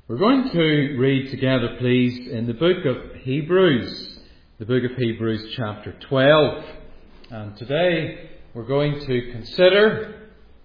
We're going to read together, please, in the book of Hebrews chapter 12. And today we're going to consider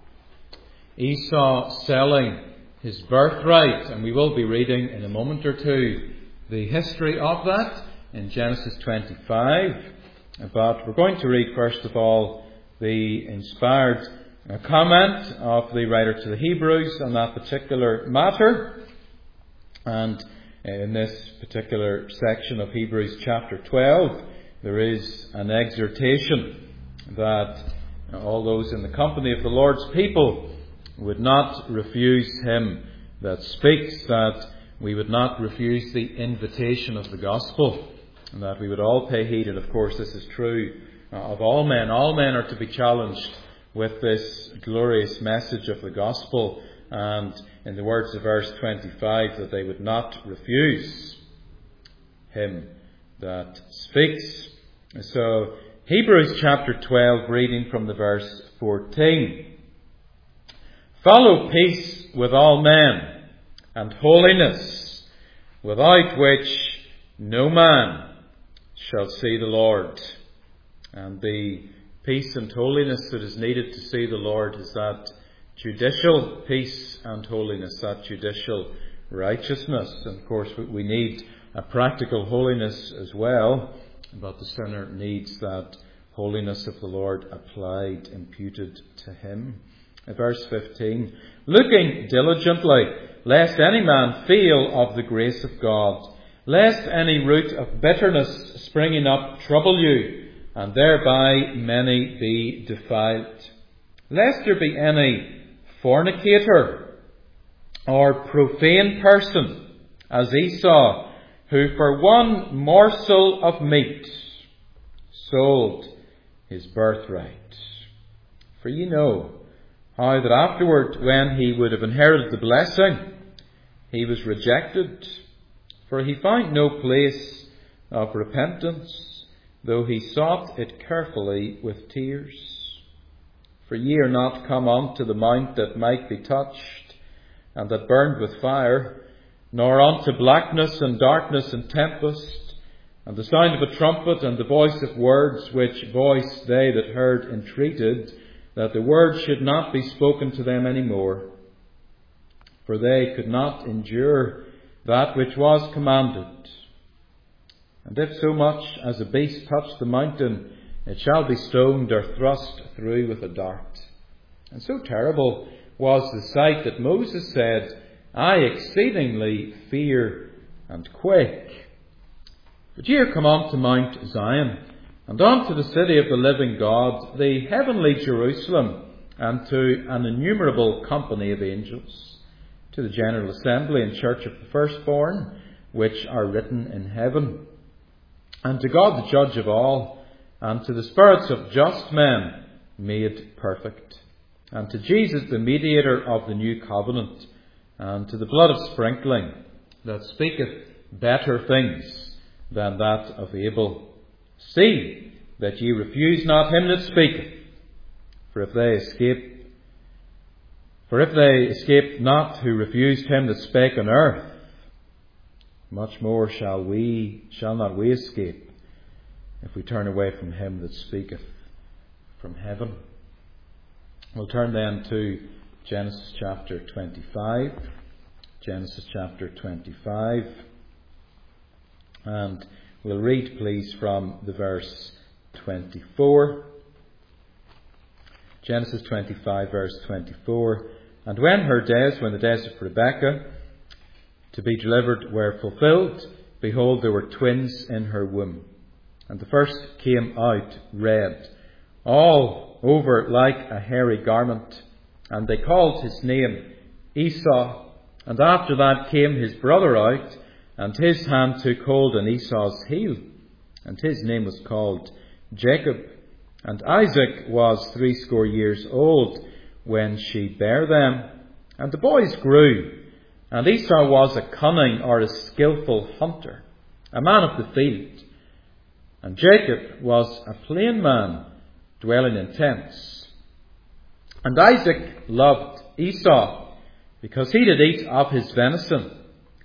Esau selling his birthright. And we will be reading in a moment or two the history of that in Genesis 25. But we're going to read, first of all, the inspired comment of the writer to the Hebrews on that particular matter. And in this particular section of Hebrews chapter 12, there is an exhortation that all those in the company of the Lord's people would not refuse him that speaks, that we would not refuse the invitation of the gospel, and that we would all pay heed. And of course this is true of all men. All men are to be challenged with this glorious message of the gospel, and in the words of verse 25, that they would not refuse him that speaks. So, Hebrews chapter 12, reading from the verse 14. Follow peace with all men, and holiness, without which no man shall see the Lord. And the peace and holiness that is needed to see the Lord is that judicial peace and holiness, that judicial righteousness. And of course we need a practical holiness as well, but the sinner needs that holiness of the Lord applied, imputed to him. Verse 15, looking diligently, lest any man fail of the grace of God, lest any root of bitterness springing up trouble you, and thereby many be defiled. Lest there be any fornicator or profane person, as Esau, who for one morsel of meat sold his birthright. For ye know how that afterward, when he would have inherited the blessing, he was rejected, for he found no place of repentance, though he sought it carefully with tears. For ye are not come unto the mount that might be touched, and that burned with fire, nor unto blackness and darkness and tempest, and the sound of a trumpet and the voice of words, which voice they that heard entreated, that the word should not be spoken to them any more. For they could not endure that which was commanded. And if so much as a beast touch the mountain, it shall be stoned or thrust through with a dart. And so terrible was the sight that Moses said, I exceedingly fear and quake. But ye are come unto Mount Zion, and unto the city of the living God, the heavenly Jerusalem, and to an innumerable company of angels, to the general assembly and church of the firstborn, which are written in heaven, and to God the judge of all, and to the spirits of just men made perfect, and to Jesus the mediator of the new covenant, and to the blood of sprinkling that speaketh better things than that of Abel. See that ye refuse not him that speaketh, for if they escaped not who refused him that spake on earth, much more shall not we escape, if we turn away from him that speaketh from heaven. We'll turn then to Genesis chapter 25. Genesis chapter 25. And we'll read, please, from the verse 24. Genesis 25, verse 24. And when the days of Rebekah to be delivered were fulfilled, behold, there were twins in her womb. And the first came out red, all over like a hairy garment. And they called his name Esau. And after that came his brother out, and his hand took hold on Esau's heel. And his name was called Jacob. And Isaac was 80 years old when she bare them. And the boys grew. And Esau was a cunning or a skillful hunter, a man of the field. And Jacob was a plain man, dwelling in tents. And Isaac loved Esau, because he did eat of his venison,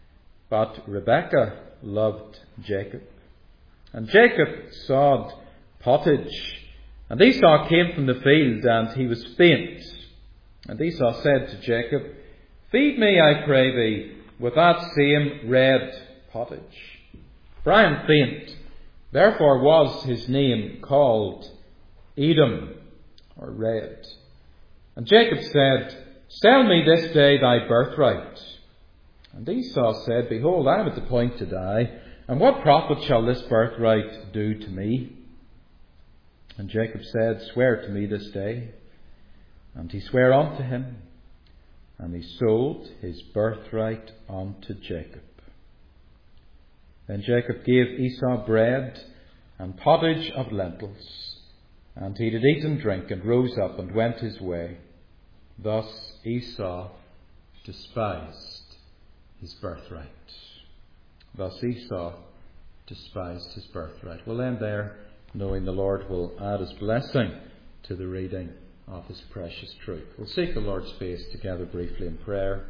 But Rebekah loved Jacob. And Jacob sawed pottage. And Esau came from the field, and he was faint. And Esau said to Jacob, "Feed me, I pray thee, with that same red pottage." For I am faint. Therefore was his name called Edom, or red. And Jacob said, "Sell me this day thy birthright." And Esau said, "Behold, I am at the point to die, and what profit shall this birthright do to me?" And Jacob said, "Swear to me this day." And he sware unto him, and he sold his birthright unto Jacob. Then Jacob gave Esau bread and pottage of lentils, and he did eat and drink, and rose up and went his way. Thus Esau despised his birthright. Thus Esau despised his birthright. We'll end there, knowing the Lord will add his blessing to the reading of his precious truth. We'll seek the Lord's face together briefly in prayer.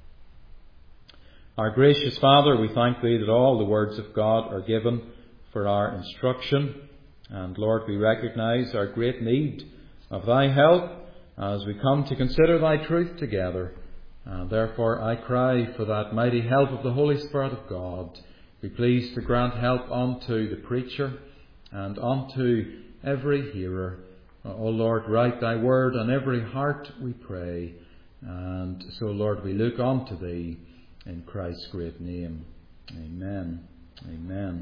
Our gracious Father, we thank thee that all the words of God are given for our instruction. And Lord, we recognize our great need of thy help as we come to consider thy truth together. And therefore I cry for that mighty help of the Holy Spirit of God. Be pleased to grant help unto the preacher and unto every hearer. O Lord, write thy word on every heart, we pray. And so, Lord, we look unto thee in Christ's great name. Amen. Amen.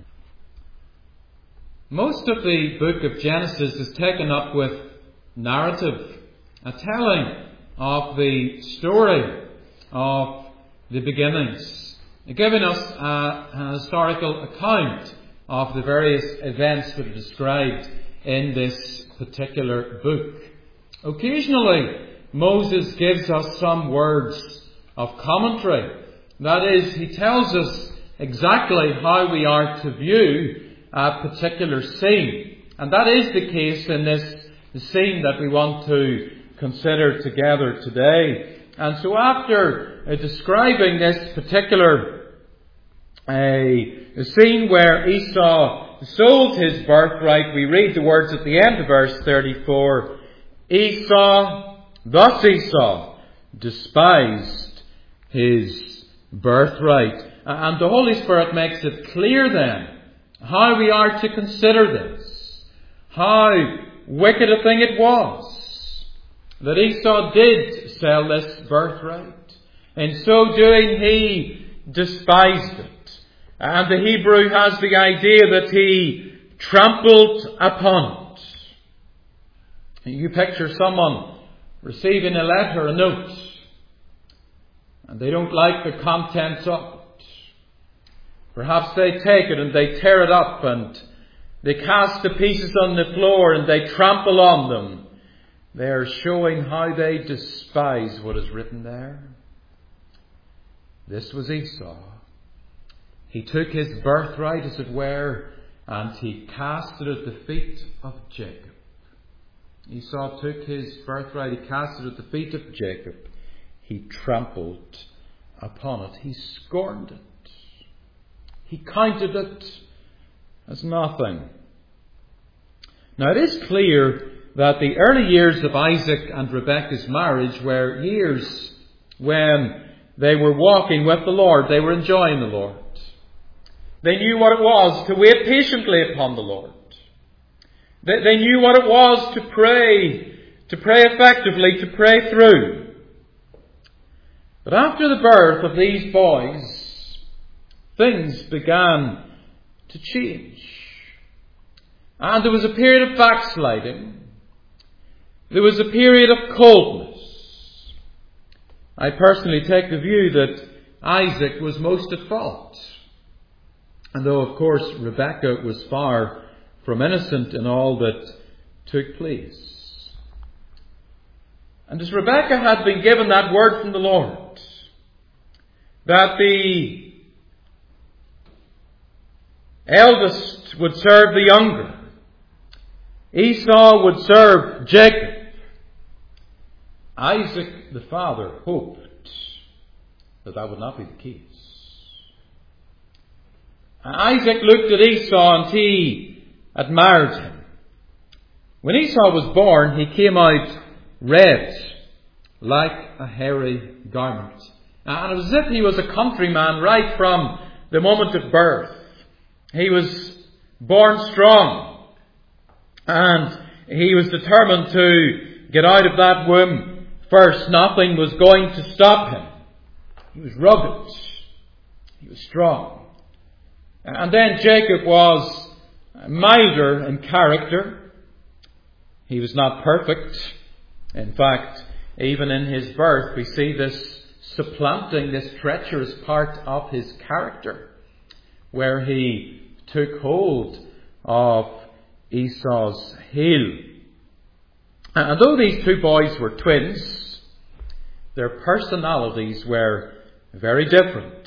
Most of the book of Genesis is taken up with narrative, a telling of the story of the beginnings, giving us an historical account of the various events that are described in this particular book. Occasionally, Moses gives us some words of commentary. That is, he tells us exactly how we are to view a particular scene. And that is the case in this scene that we want to consider together today. And so after describing this particular scene where Esau sold his birthright, we read the words at the end of verse 34. Thus Esau despised his birthright. And the Holy Spirit makes it clear then how we are to consider this. How wicked a thing it was that Esau did sell this birthright. In so doing, he despised it. And the Hebrew has the idea that he trampled upon it. You picture someone receiving a letter, a note, and they don't like the contents of it. Perhaps they take it and they tear it up and they cast the pieces on the floor and they trample on them. They are showing how they despise what is written there. This was Esau. He took his birthright, as it were, and he cast it at the feet of Jacob. Esau took his birthright, he cast it at the feet of Jacob. He trampled upon it. He scorned it. He counted it as nothing. Now it is clear that the early years of Isaac and Rebekah's marriage were years when they were walking with the Lord. They were enjoying the Lord. They knew what it was to wait patiently upon the Lord. They knew what it was to pray effectively, to pray through. But after the birth of these boys, things began to change. And there was a period of backsliding. There was a period of coldness. I personally take the view that Isaac was most at fault. And though, of course, Rebekah was far from innocent in all that took place. And as Rebekah had been given that word from the Lord, that the eldest would serve the younger, Esau would serve Jacob, Isaac, the father, hoped that that would not be the case. Isaac looked at Esau and he admired him. When Esau was born, he came out red, like a hairy garment. And it was as if he was a countryman right from the moment of birth. He was born strong, and he was determined to get out of that womb first. Nothing was going to stop him. He was rugged. He was strong. And then Jacob was milder in character. He was not perfect. In fact, even in his birth, we see this supplanting, this treacherous part of his character, where he took hold of Esau's heel. And though these two boys were twins, their personalities were very different.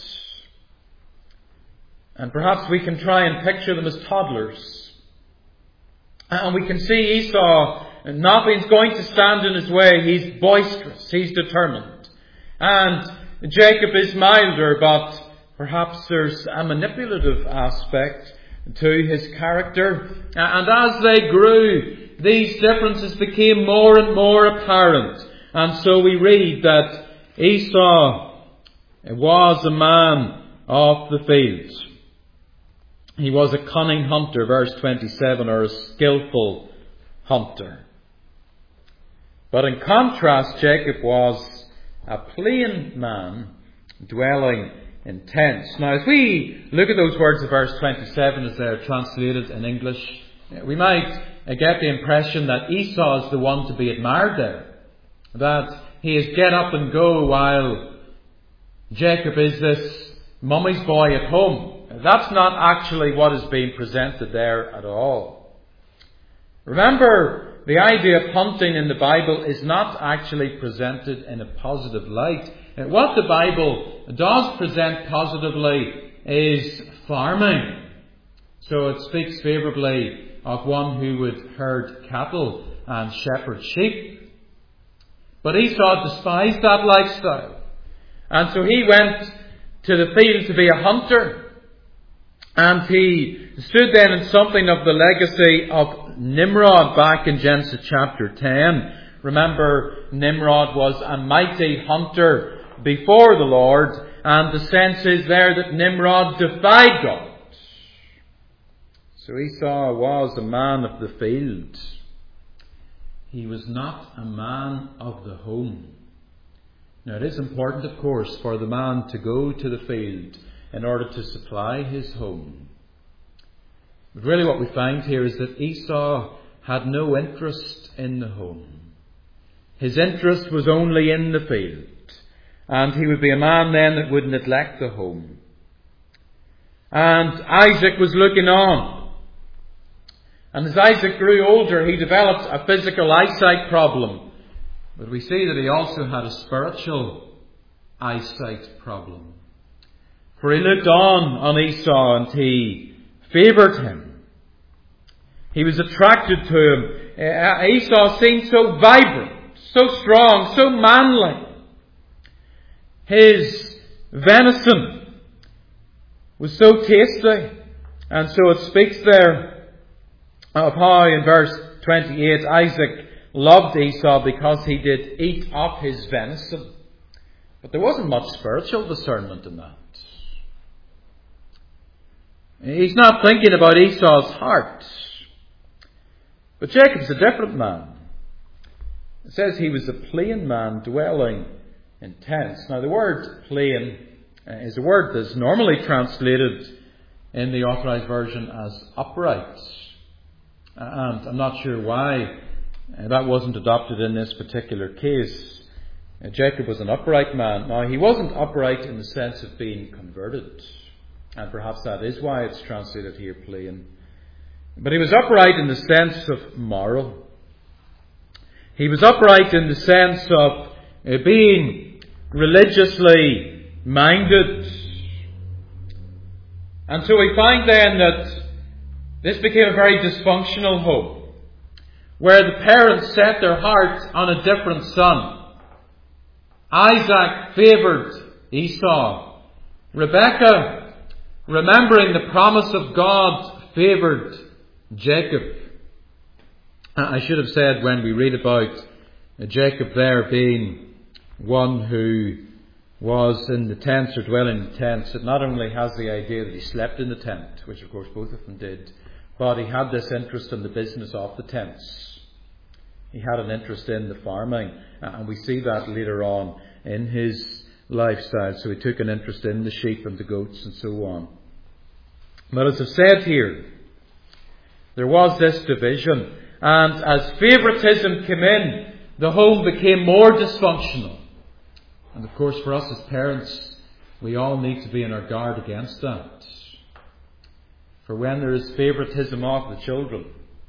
And perhaps we can try and picture them as toddlers. And we can see Esau, nothing's going to stand in his way. He's boisterous. He's determined. And Jacob is milder, but perhaps there's a manipulative aspect to his character. And as they grew, these differences became more and more apparent. And so we read that Esau was a man of the field. He was a cunning hunter, verse 27, or a skillful hunter. But in contrast, Jacob was a plain man dwelling in tents. Now, as we look at those words of verse 27 as they're translated in English, we might get the impression that Esau is the one to be admired there. That he is get up and go while Jacob is this mummy's boy at home. That's not actually what is being presented there at all. Remember, the idea of hunting in the Bible is not actually presented in a positive light. What the Bible does present positively is farming. So it speaks favourably of one who would herd cattle and shepherd sheep. But Esau despised that lifestyle. And so he went to the field to be a hunter. And he stood then in something of the legacy of Nimrod back in Genesis chapter 10. Remember, Nimrod was a mighty hunter before the Lord, and the sense is there that Nimrod defied God. So Esau was a man of the field. He was not a man of the home. Now, it is important, of course, for the man to go to the field in order to supply his home. But really what we find here is that Esau had no interest in the home. His interest was only in the field. And he would be a man then that would neglect the home. And Isaac was looking on. And as Isaac grew older, he developed a physical eyesight problem. But we see that he also had a spiritual eyesight problem. For he looked on Esau and he favoured him. He was attracted to him. Esau seemed so vibrant, so strong, so manly. His venison was so tasty. And so it speaks there of how in verse 28 Isaac loved Esau because he did eat of his venison. But there wasn't much spiritual discernment in that. He's not thinking about Esau's heart. But Jacob's a different man. It says he was a plain man dwelling in tents. Now the word plain is a word that's normally translated in the Authorized Version as upright. And I'm not sure why that wasn't adopted in this particular case. Jacob was an upright man. Now he wasn't upright in the sense of being converted. And perhaps that is why it's translated here plain. But he was upright in the sense of moral. He was upright in the sense of being religiously minded. And so we find then that this became a very dysfunctional home, where the parents set their heart on a different son. Isaac favoured Esau. Rebekah remembering the promise of God favoured Jacob. I should have said when we read about Jacob there being one who was in the tents or dwelling in the tents, it not only has the idea that he slept in the tent, which of course both of them did, but he had this interest in the business of the tents. He had an interest in the farming, and we see that later on in his lifestyle. So he took an interest in the sheep and the goats and so on. But as I've said here, there was this division, and as favouritism came in, the home became more dysfunctional. And of course, for us as parents, we all need to be on our guard against that. For when there is favouritism of the children,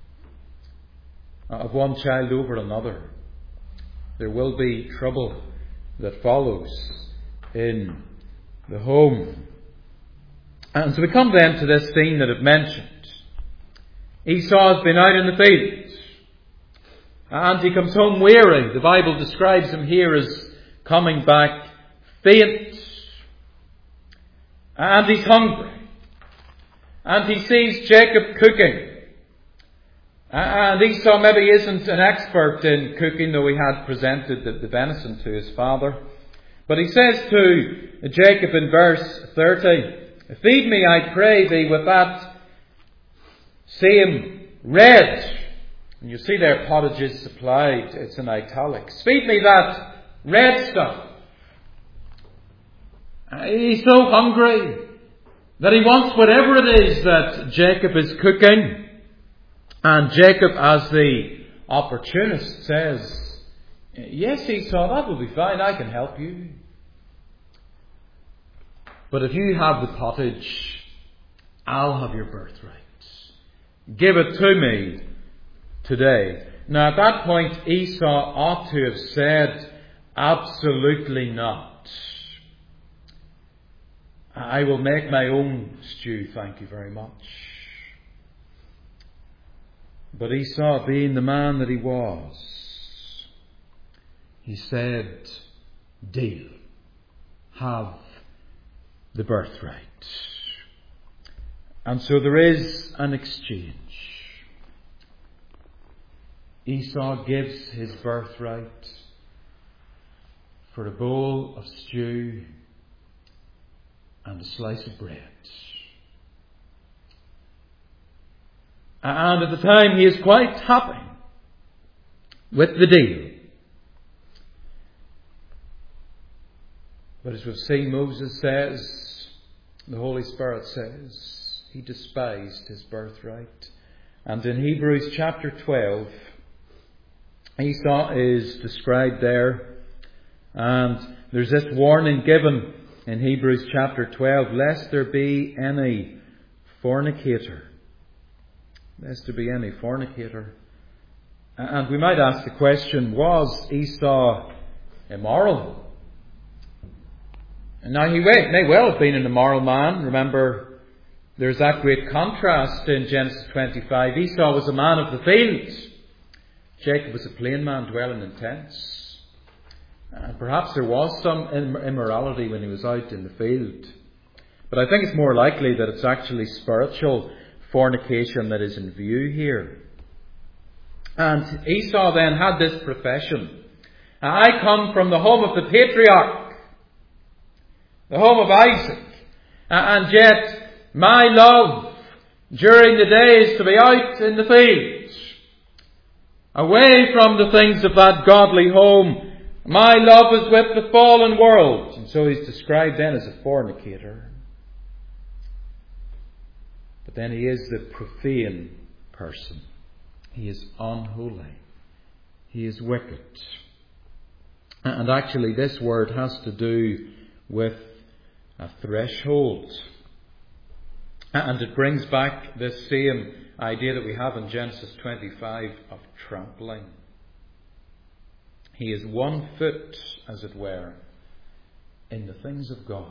of one child over another, there will be trouble that follows in the home. And so we come then to this scene that I've mentioned. Esau has been out in the fields, and he comes home weary. The Bible describes him here as coming back faint. And he's hungry. And he sees Jacob cooking. And Esau maybe isn't an expert in cooking, though he had presented the venison to his father. But he says to Jacob in verse 30, "Feed me, I pray thee, with that same red." And you see there pottage is supplied. It's in italics. "Feed me that red stuff." He's so hungry that he wants whatever it is that Jacob is cooking. And Jacob, as the opportunist, says, "Yes, Esau, that will be fine. I can help you. But if you have the pottage, I'll have your birthright. Give it to me today." Now at that point, Esau ought to have said, "Absolutely not. I will make my own stew, thank you very much." But Esau, being the man that he was, he said, "Deal. Have the birthright." And so there is an exchange. Esau gives his birthright for a bowl of stew and a slice of bread. And at the time he is quite happy with the deal. But as we've seen, Moses says, the Holy Spirit says, he despised his birthright. And in Hebrews chapter 12, Esau is described there. And there's this warning given in Hebrews chapter 12, "Lest there be any fornicator." Lest there be any fornicator. And we might ask the question, was Esau immoral? And now he may well have been an immoral man. Remember, there's that great contrast in Genesis 25. Esau was a man of the fields. Jacob was a plain man dwelling in tents. And perhaps there was some immorality when he was out in the field. But I think it's more likely that it's actually spiritual fornication that is in view here. And Esau then had this profession. "I come from the home of the patriarch, the home of Isaac, and yet my love during the day is to be out in the fields, away from the things of that godly home. My love is with the fallen world." And so he's described then as a fornicator. But then he is the profane person. He is unholy. He is wicked. And actually this word has to do with a threshold. And it brings back this same idea that we have in Genesis 25 of trampling. He is 1 foot, as it were, in the things of God.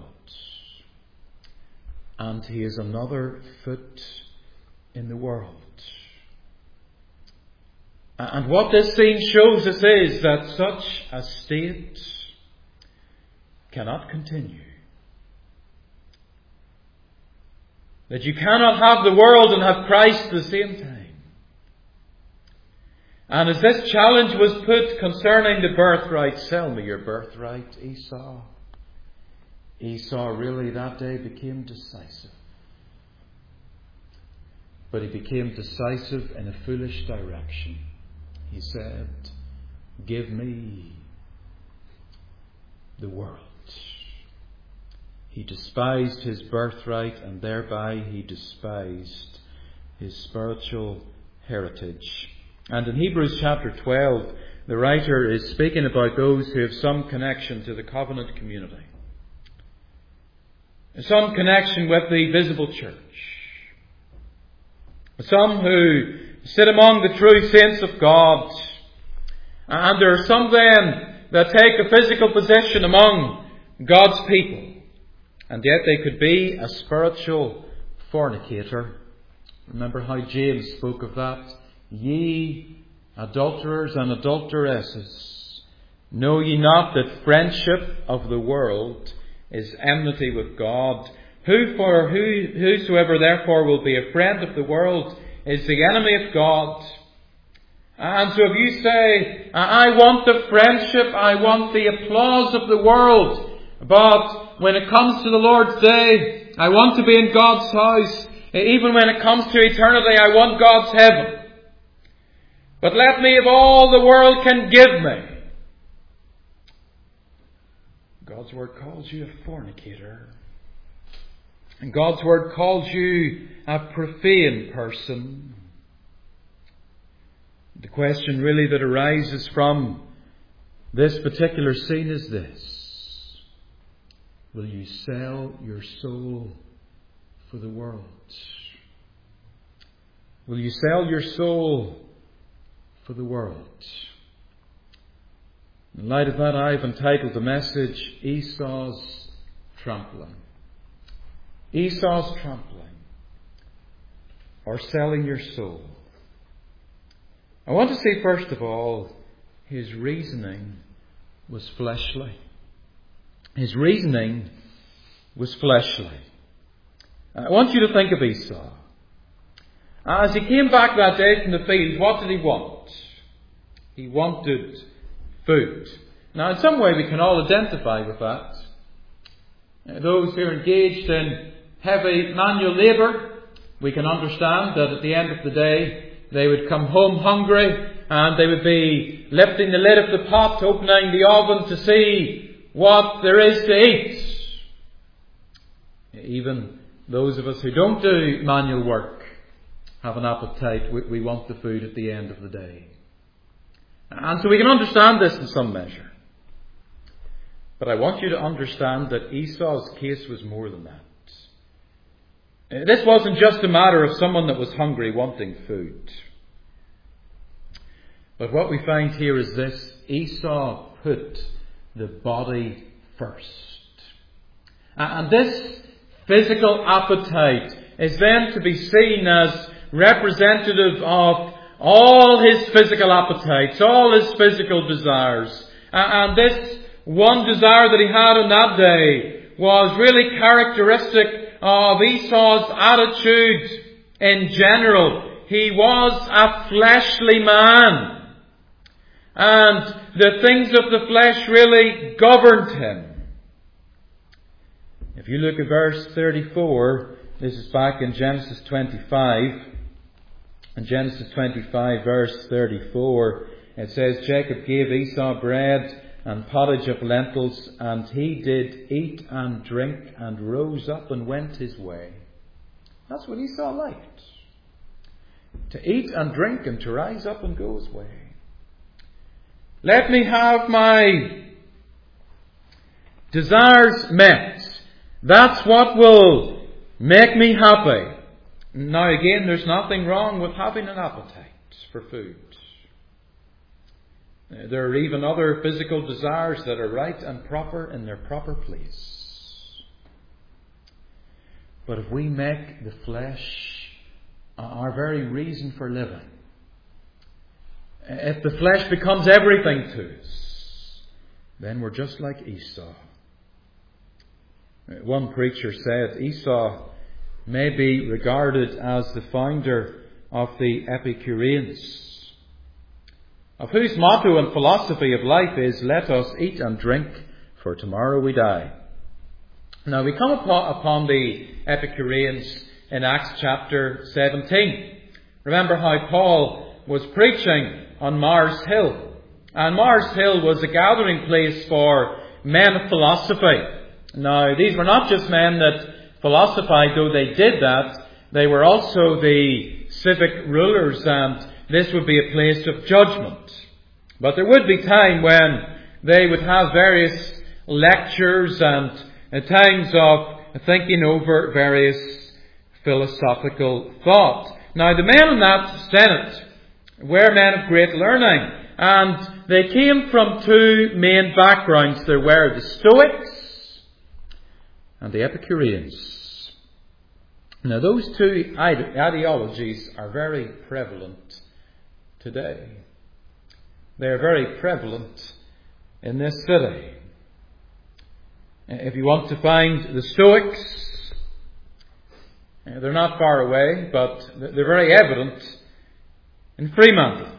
And he is another foot in the world. And what this scene shows us is that such a state cannot continue. That you cannot have the world and have Christ at the same time. And as this challenge was put concerning the birthright, sell me your birthright, Esau. Esau really that day became decisive. But he became decisive in a foolish direction. He said, give me the world. He despised his birthright, and thereby he despised his spiritual heritage. And in Hebrews chapter 12, the writer is speaking about those who have some connection to the covenant community. Some connection with the visible church. Some who sit among the true saints of God. And there are some then that take a physical position among God's people. And yet they could be a spiritual fornicator. Remember how James spoke of that? Ye adulterers and adulteresses, know ye not that friendship of the world is enmity with God? Whosoever therefore will be a friend of the world is the enemy of God. And so if you say, I want the friendship, I want the applause of the world, but when it comes to the Lord's day, I want to be in God's house. Even when it comes to eternity, I want God's heaven. But let me have all the world can give me. God's Word calls you a fornicator. And God's Word calls you a profane person. The question really that arises from this particular scene is this. Will you sell your soul for the world? Will you sell your soul for the world? In light of that, I've entitled the message, Esau's Trampling. Esau's trampling, or selling your soul. I want to say first of all, his reasoning was fleshly. His reasoning was fleshly. I want you to think of Esau. As he came back that day from the field, what did he want? He wanted food. Now, in some way we can all identify with that. Those who are engaged in heavy manual labour, we can understand that at the end of the day they would come home hungry and they would be lifting the lid of the pot, opening the oven to see what there is to eat. Even those of us who don't do manual work have an appetite. We want the food at the end of the day. And so we can understand this in some measure. But I want you to understand that Esau's case was more than that. This wasn't just a matter of someone that was hungry wanting food. But what we find here is this. Esau put the body first. And this physical appetite is then to be seen as representative of all his physical appetites, all his physical desires. And this one desire that he had on that day was really characteristic of Esau's attitude in general. He was a fleshly man. And the things of the flesh really governed him. If you look at verse 34, this is back in Genesis 25. In Genesis 25, verse 34, it says, Jacob gave Esau bread and pottage of lentils, and he did eat and drink, and rose up and went his way. That's what Esau liked. To eat and drink and to rise up and go his way. Let me have my desires met. That's what will make me happy. Now again, there's nothing wrong with having an appetite for food. There are even other physical desires that are right and proper in their proper place. But if we make the flesh our very reason for living, if the flesh becomes everything to us, then we're just like Esau. One preacher said, Esau may be regarded as the founder of the Epicureans, of whose motto and philosophy of life is, "Let us eat and drink, for tomorrow we die." Now we come upon the Epicureans in Acts chapter 17. Remember how Paul was preaching on Mars Hill. And Mars Hill was a gathering place for men of philosophy. Now, these were not just men that philosophized, though they did that. They were also the civic rulers, and this would be a place of judgment. But there would be time when they would have various lectures and times of thinking over various philosophical thought. Now, the men in that Senate were men of great learning, and they came from two main backgrounds. There were the Stoics and the Epicureans. Now, those two ideologies are very prevalent today. They are very prevalent in this city. If you want to find the Stoics, they're not far away, but they're very evident in Fremantle.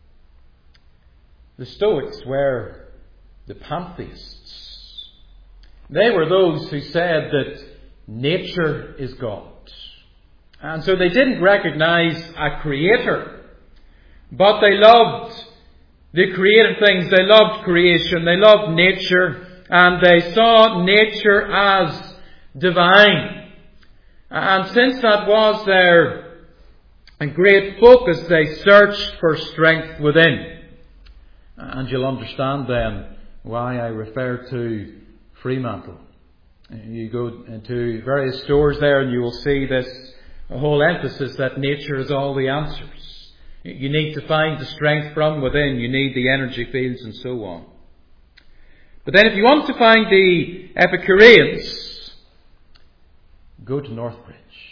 The Stoics were the pantheists. They were those who said that nature is God. And so they didn't recognize a creator, but they loved the created things. They loved creation. They loved nature. And they saw nature as divine. And since that was their great focus, they searched for strength within. And you'll understand then why I refer to Fremantle. You go into various stores there and you will see this whole emphasis that nature is all the answers. You need to find the strength from within. You need the energy fields and so on. But then if you want to find the Epicureans, go to Northbridge.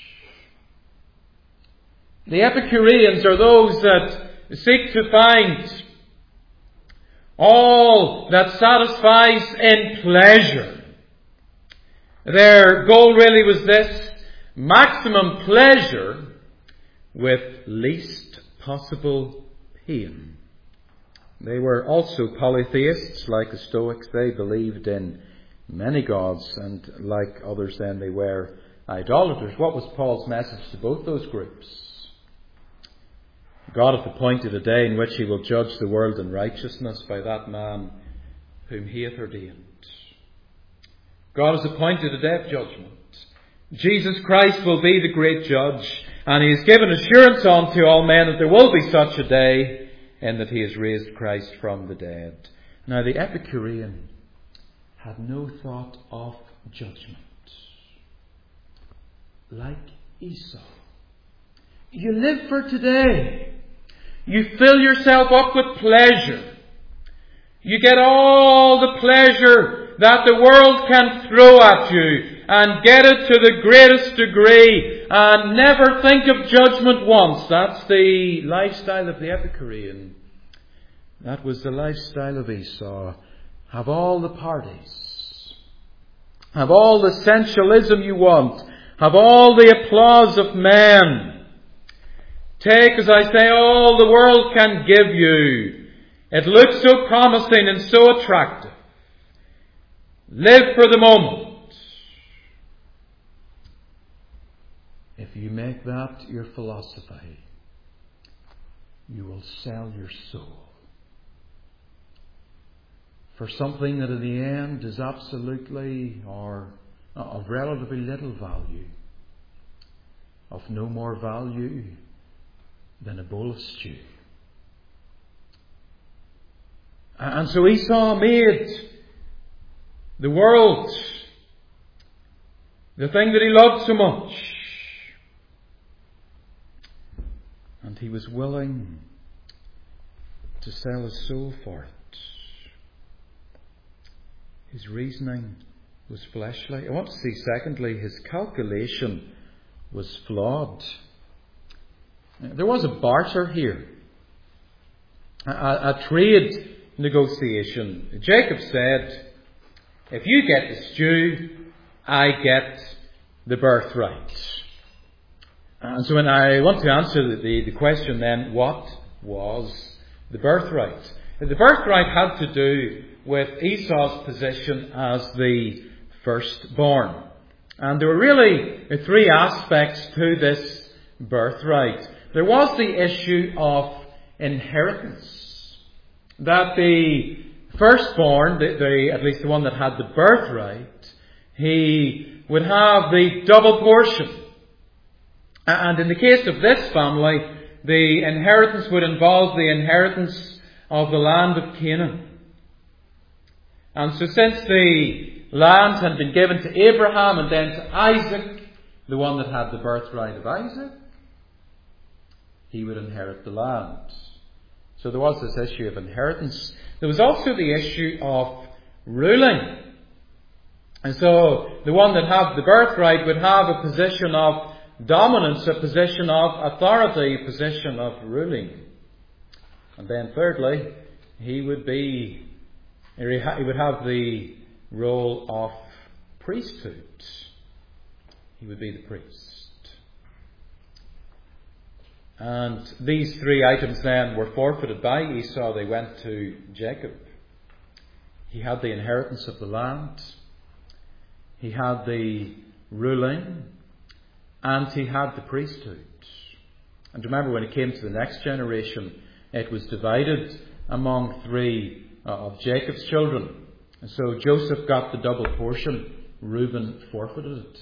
The Epicureans are those that seek to find all that satisfies in pleasure. Their goal really was this: maximum pleasure with least possible pain. They were also polytheists, like the Stoics. They believed in many gods, and like others then, they were idolaters. What was Paul's message to both those groups? God hath appointed a day in which he will judge the world in righteousness by that man whom he hath ordained. God has appointed a day of judgment. Jesus Christ will be the great judge, and he has given assurance unto all men that there will be such a day, in that he has raised Christ from the dead. Now, the Epicurean had no thought of judgment. Like Esau. You live for today. You fill yourself up with pleasure. You get all the pleasure that the world can throw at you, and get it to the greatest degree, and never think of judgment once. That's the lifestyle of the Epicurean. That was the lifestyle of Esau. Have all the parties. Have all the sensualism you want. Have all the applause of men. Take, as I say, all the world can give you. It looks so promising and so attractive. Live for the moment. If you make that your philosophy, you will sell your soul for something that in the end is absolutely or of relatively little value, of no more value than a bowl of stew. And so Esau made the world the thing that he loved so much. And he was willing to sell his soul for it. His reasoning was fleshly. I want to see, secondly, his calculation was flawed. There was a barter here, a trade negotiation. Jacob said, if you get the stew, I get the birthright. And so when I want to answer the question then, what was the birthright? The birthright had to do with Esau's position as the firstborn. And there were really three aspects to this birthright. There was the issue of inheritance. That the firstborn, at least the one that had the birthright, he would have the double portion. And in the case of this family, the inheritance would involve the inheritance of the land of Canaan. And so since the land had been given to Abraham and then to Isaac, the one that had the birthright of Isaac, he would inherit the land. So there was this issue of inheritance. There was also the issue of ruling. And so the one that had the birthright would have a position of dominance, a position of authority, a position of ruling. And then thirdly, he would have the role of priesthood. He would be the priest. And these three items then were forfeited by Esau. They went to Jacob. He had the inheritance of the land. He had the ruling. And he had the priesthood. And remember, when it came to the next generation, it was divided among three of Jacob's children. And so Joseph got the double portion. Reuben forfeited it.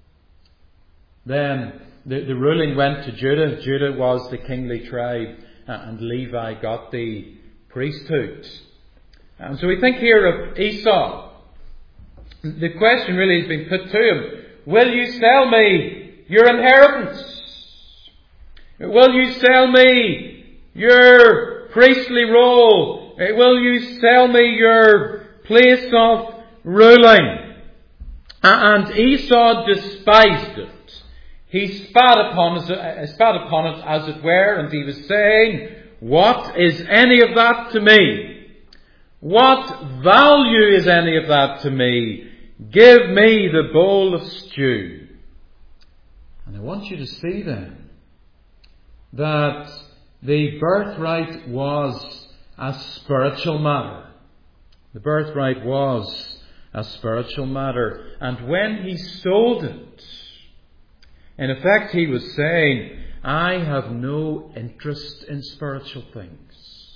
Then the ruling went to Judah. Judah was the kingly tribe. And Levi got the priesthood. And so we think here of Esau. The question really has been put to him. Will you sell me your inheritance? Will you sell me your priestly role? Will you sell me your place of ruling? And Esau despised it. He spat upon it as it were, and he was saying, what is any of that to me? What value is any of that to me? Give me the bowl of stew. And I want you to see then that the birthright was a spiritual matter. The birthright was a spiritual matter. And when he sold it, in effect he was saying, I have no interest in spiritual things.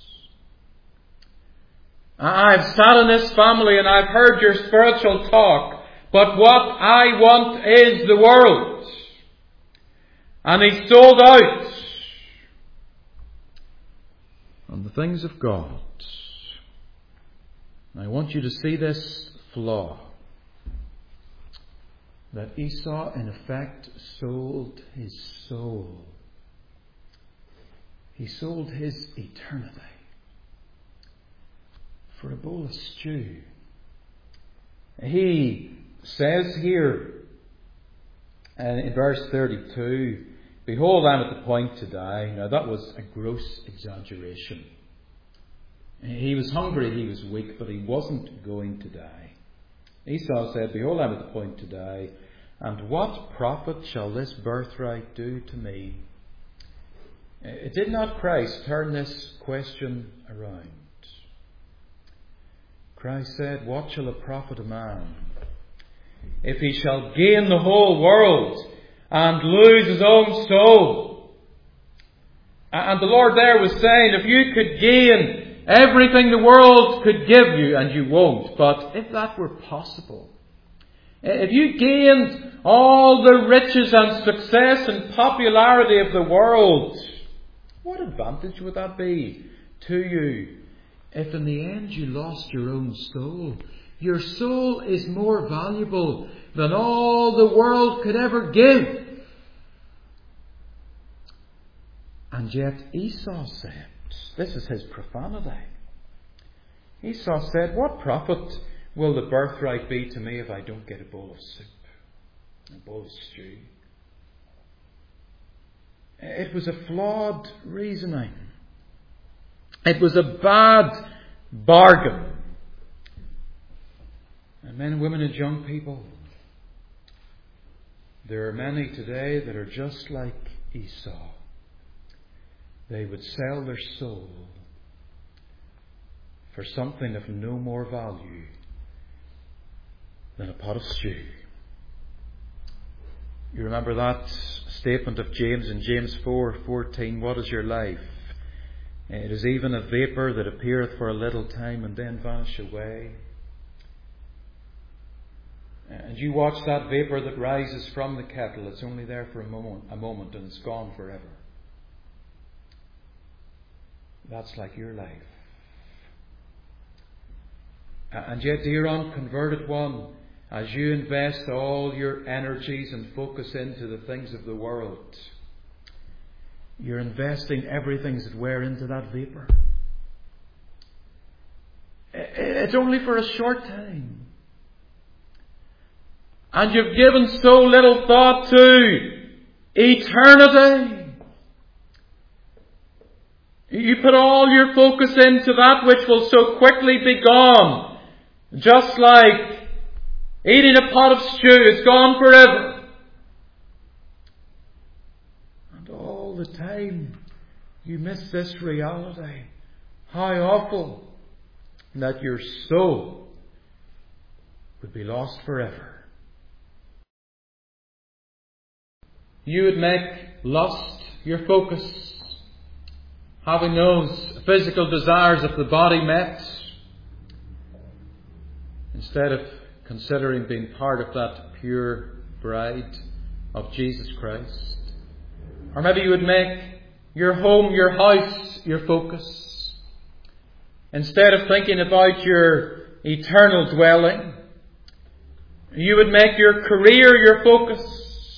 I've sat in this family and I've heard your spiritual talk, but what I want is the world. And he sold out on the things of God. And I want you to see this flaw. That Esau, in effect, sold his soul. He sold his eternity for a bowl of stew. He says here in verse 32, behold, I'm at the point to die. Now that was a gross exaggeration. He was hungry, he was weak, but he wasn't going to die. Esau said, behold, I'm at the point to die. And what profit shall this birthright do to me? Did not Christ turn this question around? Christ said, what shall it profit a man if he shall gain the whole world and lose his own soul? And the Lord there was saying, if you could gain everything the world could give you, and you won't, but if that were possible, if you gained all the riches and success and popularity of the world, what advantage would that be to you if in the end you lost your own soul? Your soul is more valuable than all the world could ever give. And yet Esau said, this is his profanity. Esau said, what profit will the birthright be to me if I don't get a bowl of soup, a bowl of stew? It was a flawed reasoning. It was a bad bargain. And men and women and young people, there are many today that are just like Esau. They would sell their soul for something of no more value than a pot of stew. You remember that statement of James in James 4:14, what is your life? It is even a vapour that appeareth for a little time and then vanish away. And you watch that vapour that rises from the kettle. It's only there for a moment and it's gone forever. That's like your life. And yet, dear unconverted one, as you invest all your energies and focus into the things of the world, you're investing everything as it were into that vapour. It's only for a short time. And you've given so little thought to eternity. You put all your focus into that which will so quickly be gone. Just like eating a pot of stew, it's gone forever. And all the time you miss this reality. How awful that your soul would be lost forever. You would make lust your focus, having those physical desires of the body met, instead of considering being part of that pure bride of Jesus Christ. Or maybe you would make your home, your house, your focus, instead of thinking about your eternal dwelling. You would make your career your focus,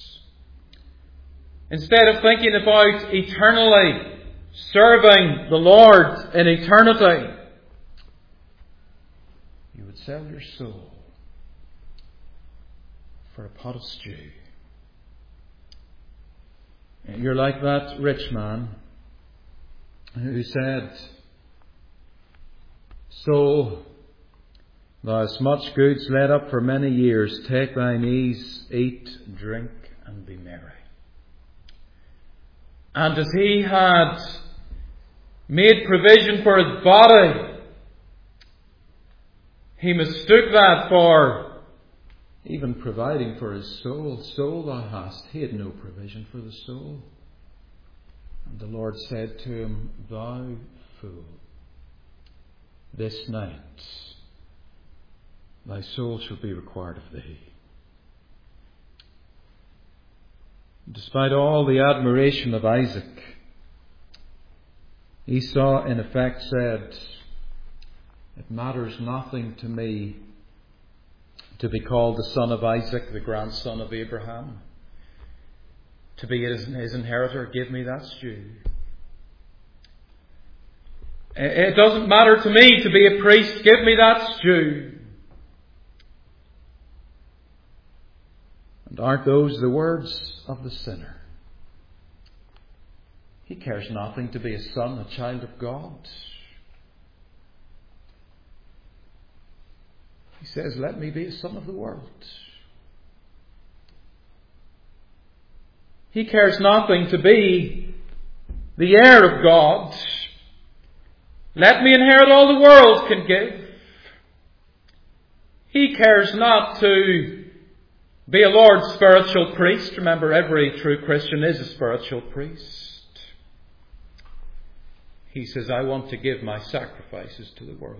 instead of thinking about eternally serving the Lord in eternity. You would sell your soul for a pot of stew. You're like that rich man who said, "Soul, thou hast much goods laid up for many years. Take thine ease, eat, drink, and be merry." And as he had made provision for his body, he mistook that for even providing for his soul. "Soul thou hast." He had no provision for the soul. And the Lord said to him, "Thou fool, this night thy soul shall be required of thee." Despite all the admiration of Isaac, Esau in effect said, "It matters nothing to me to be called the son of Isaac, the grandson of Abraham. To be his inheritor, give me that stew. It doesn't matter to me to be a priest, give me that stew." And aren't those the words of the sinner? He cares nothing to be a son, a child of God. He says, "Let me be a son of the world." He cares nothing to be the heir of God. Let me inherit all the world can give. He cares not to be a Lord's spiritual priest. Remember, every true Christian is a spiritual priest. He says, "I want to give my sacrifices to the world."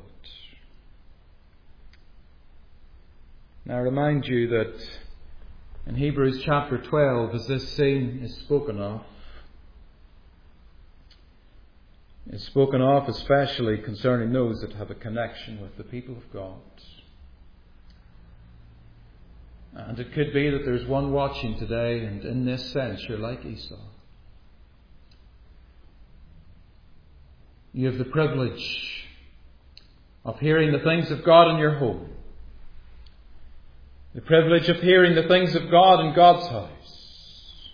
Now I remind you that in Hebrews chapter 12, as this scene is spoken of, it's spoken of especially concerning those that have a connection with the people of God. And it could be that there's one watching today, and in this sense you're like Esau. You have the privilege of hearing the things of God in your home. The privilege of hearing the things of God in God's house.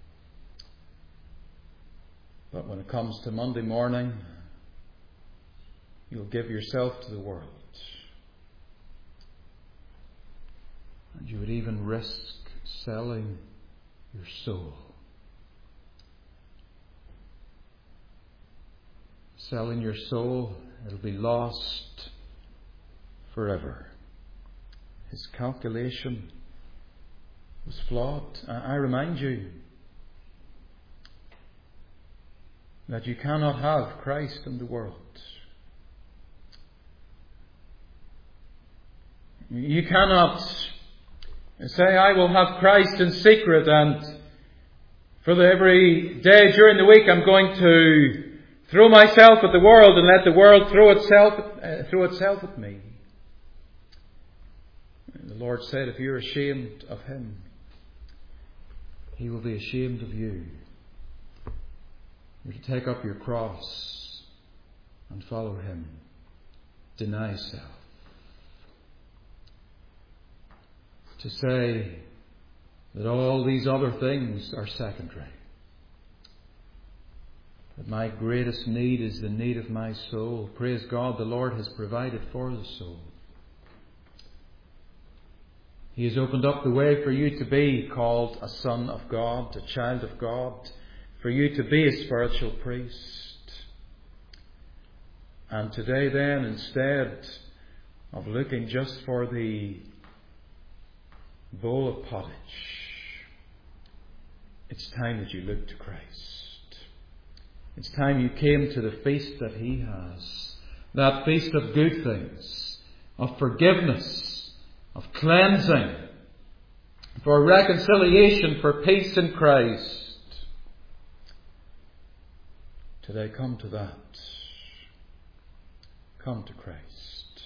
But when it comes to Monday morning, you'll give yourself to the world. And you would even risk selling your soul selling your soul, it'll be lost forever. His calculation was flawed. I remind you that you cannot have Christ in the world. You cannot say, I will have Christ in secret, and for every day during the week I'm going to throw myself at the world and let the world throw itself at me. The Lord said, if you're ashamed of Him, He will be ashamed of you. You're to take up your cross and follow Him. Deny self. To say that all these other things are secondary. That my greatest need is the need of my soul. Praise God, the Lord has provided for the soul. He has opened up the way for you to be called a son of God, a child of God, for you to be a spiritual priest. And today then, instead of looking just for the bowl of pottage, it's time that you look to Christ. It's time you came to the feast that He has. That feast of good things, of forgiveness, of cleansing, for reconciliation, for peace in Christ. Today, come to that. Come to Christ.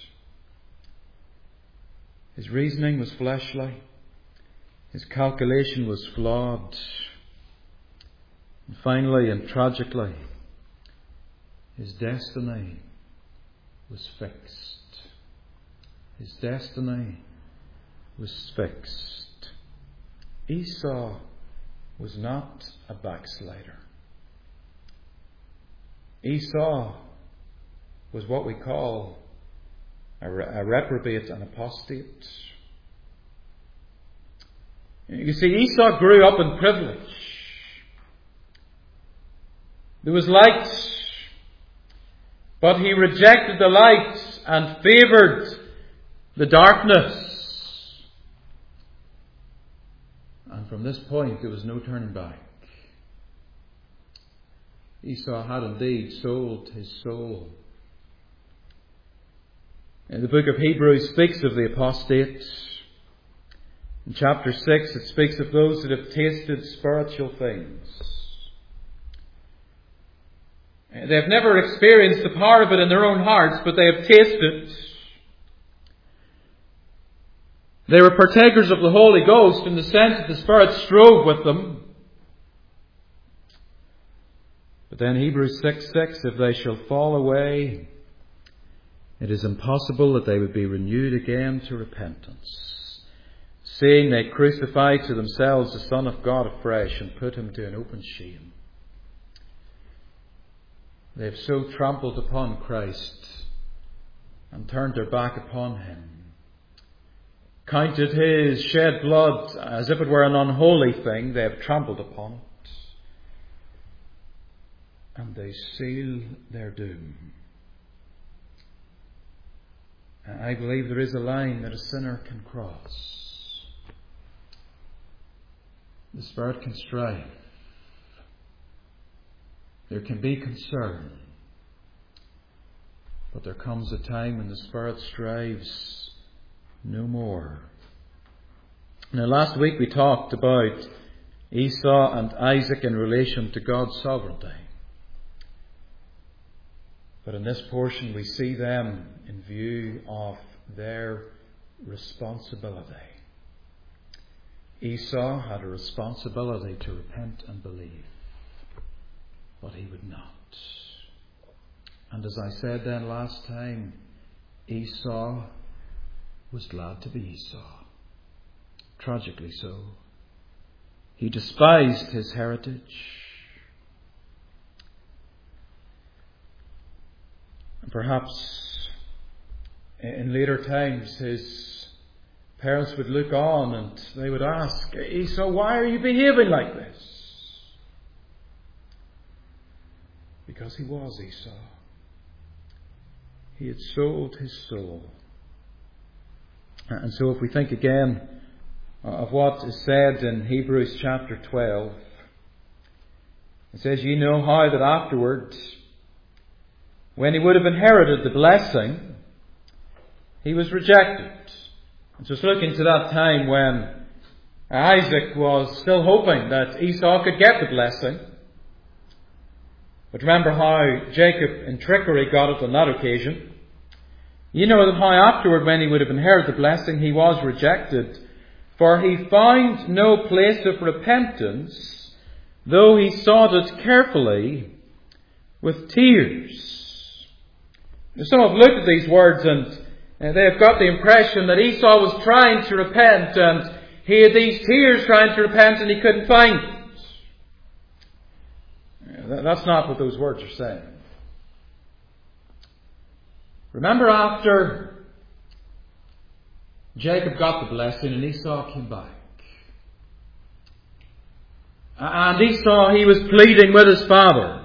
His reasoning was fleshly. His calculation was flawed. And finally and tragically, His destiny was fixed. His destiny was fixed. Esau was not a backslider. Esau was what we call a reprobate, an apostate. You see, Esau grew up in privilege. There was light, but he rejected the light and favoured the darkness. And from this point, there was no turning back. Esau had indeed sold his soul. And the book of Hebrews speaks of the apostate. In chapter 6, it speaks of those that have tasted spiritual things. They have never experienced the power of it in their own hearts, but they have tasted. They were partakers of the Holy Ghost in the sense that the Spirit strove with them. But then Hebrews 6:6, if they shall fall away, it is impossible that they would be renewed again to repentance, seeing they crucified to themselves the Son of God afresh and put Him to an open shame. They have so trampled upon Christ and turned their back upon Him, counted His shed blood as if it were an unholy thing. They have trampled upon it. And they seal their doom. I believe there is a line that a sinner can cross. The Spirit can strive. There can be concern. But there comes a time when the Spirit strives no more. Now, last week we talked about Esau and Isaac in relation to God's sovereignty. But in this portion we see them in view of their responsibility. Esau had a responsibility to repent and believe, but he would not. And as I said then last time, Esau was glad to be Esau. Tragically so. He despised his heritage. Perhaps in later times his parents would look on and they would ask, Esau, why are you behaving like this? Because he was Esau. He had sold his soul. And so if we think again of what is said in Hebrews chapter 12, it says, "You know how that afterwards, when he would have inherited the blessing, he was rejected." And so it's looking to that time when Isaac was still hoping that Esau could get the blessing. But remember how Jacob in trickery got it on that occasion. You know that how afterward, when he would have inherited the blessing, he was rejected. For he found no place of repentance, though he sought it carefully with tears. Some have looked at these words and they have got the impression that Esau was trying to repent and he had these tears trying to repent and he couldn't find it. That's not what those words are saying. Remember, after Jacob got the blessing and Esau came back. And Esau, he was pleading with his father.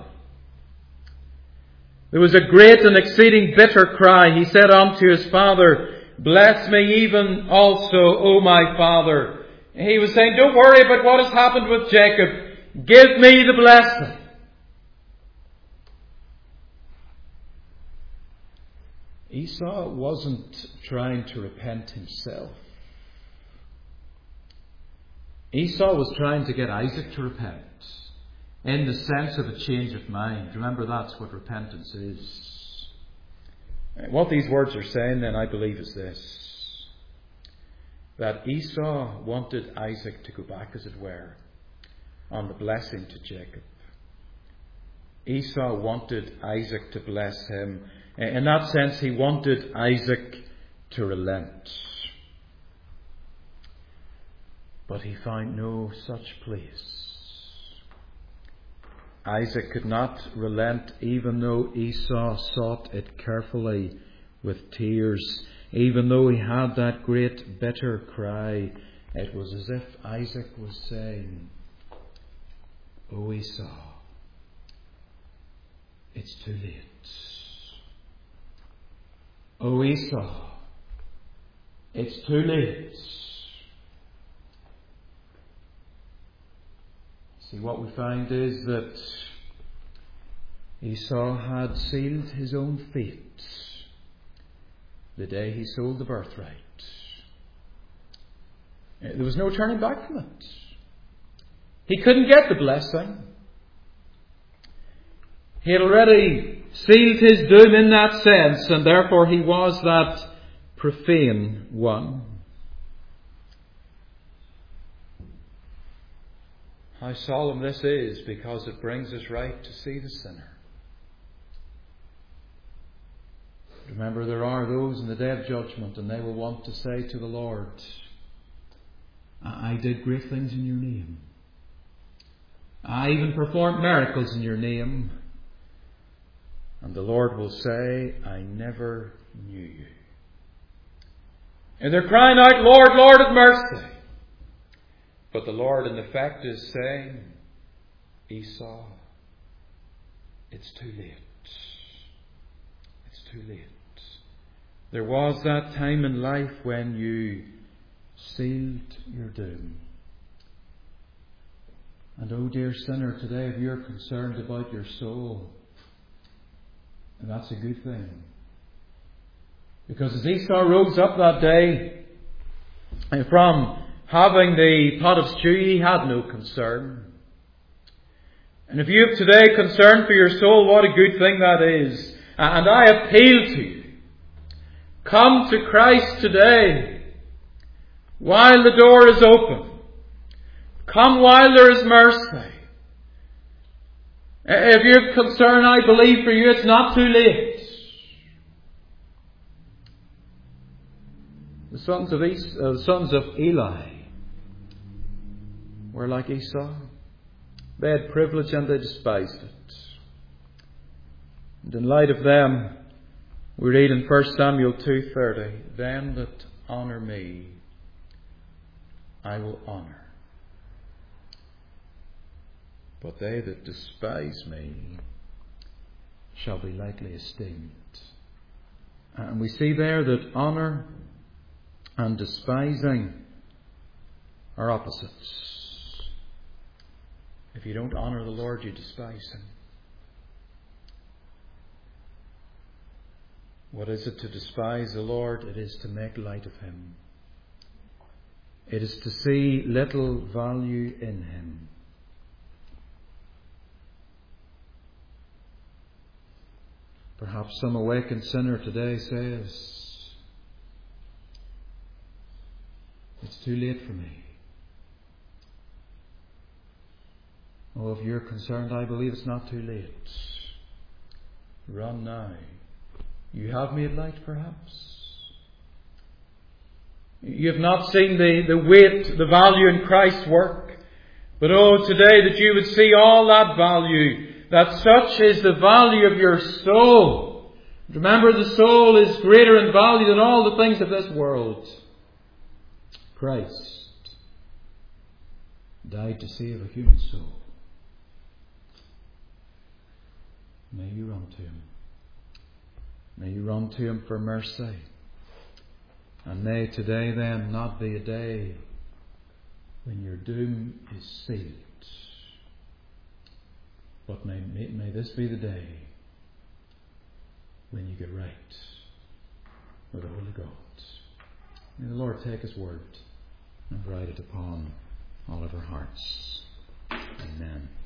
There was a great and exceeding bitter cry. He said unto his father, "Bless me even also, O my father." He was saying, don't worry about what has happened with Jacob. Give me the blessing. Esau wasn't trying to repent himself. Esau was trying to get Isaac to repent in the sense of a change of mind. Remember, that's what repentance is. What these words are saying then, I believe, is this: that Esau wanted Isaac to go back, as it were, on the blessing to Jacob. Esau wanted Isaac to bless him. In that sense, he wanted Isaac to relent. But he found no such place. Isaac could not relent, even though Esau sought it carefully with tears. Even though he had that great bitter cry, it was as if Isaac was saying, "O Esau, it's too late. O Esau, it's too late." See, what we find is that Esau had sealed his own fate the day he sold the birthright. There was no turning back from it. He couldn't get the blessing. He had already sealed his doom in that sense, and therefore he was that profane one. How solemn this is, because it brings us right to see the sinner. Remember, there are those in the day of judgment, and they will want to say to the Lord, "I did great things in your name. I even performed miracles in your name." And the Lord will say, "I never knew you." And they're crying out, "Lord, Lord, have mercy." But the Lord, in effect, is saying, "Esau, it's too late. It's too late. There was that time in life when you sealed your doom." And oh dear sinner, today if you're concerned about your soul, and that's a good thing. Because as Esau rose up that day from having the pot of stew, he had no concern. And if you have today concern for your soul, what a good thing that is. And I appeal to you, come to Christ today while the door is open. Come while there is mercy. If you have concern, I believe for you, it's not too late. The sons of Eli were like Esau. They had privilege and they despised it. And in light of them, we read in 1 Samuel 2:30, "Them that honour me, I will honour. But they that despise me shall be lightly esteemed." And we see there that honour and despising are opposites. If you don't honour the Lord, you despise Him. What is it to despise the Lord? It is to make light of Him. It is to see little value in Him. Perhaps some awakened sinner today says, it's too late for me. Oh, if you're concerned, I believe it's not too late. Run now. You have made light, perhaps. You have not seen the weight, the value in Christ's work. But oh, today that you would see all that value, that such is the value of your soul. Remember, the soul is greater in value than all the things of this world. Christ died to save a human soul. May you run to Him. May you run to Him for mercy. And may today then not be a day when your doom is sealed. But may this be the day when you get right with the Holy God. May the Lord take His word and write it upon all of our hearts. Amen.